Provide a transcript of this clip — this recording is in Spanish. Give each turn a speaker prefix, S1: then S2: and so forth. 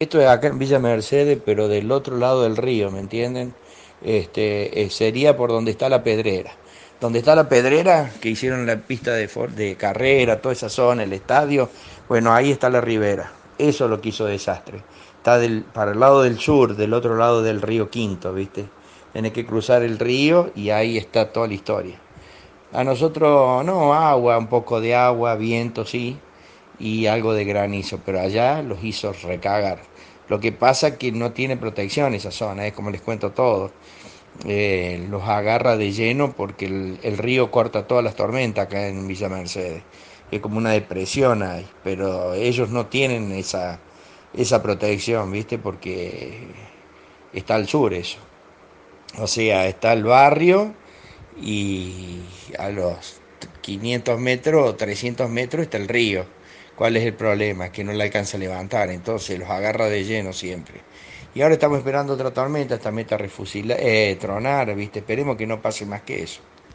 S1: Esto es acá en Villa Mercedes, pero del otro lado del río, ¿me entienden? Sería por donde está la Pedrera. Donde está la Pedrera, que hicieron la pista de carrera, toda esa zona, el estadio, bueno, ahí está la Ribera. Eso es lo que hizo desastre. Está para el lado del sur, del otro lado del río Quinto, ¿viste? Tenés que cruzar el río y ahí está toda la historia. A nosotros, no, agua, un poco de agua, viento, sí, y algo de granizo, pero allá los hizo recagar. Lo que pasa es que no tiene protección esa zona, es como les cuento todo. Los agarra de lleno porque el río corta todas las tormentas acá en Villa Mercedes. Es como una depresión ahí, pero ellos no tienen esa protección, ¿viste? Porque está al sur eso. O sea, está el barrio y a los 500 metros o 300 metros está el río. ¿Cuál es el problema? Que no le alcanza a levantar, entonces los agarra de lleno siempre. Y ahora estamos esperando otra tormenta, esta meta refusila, tronar, ¿viste? Esperemos que no pase más que eso.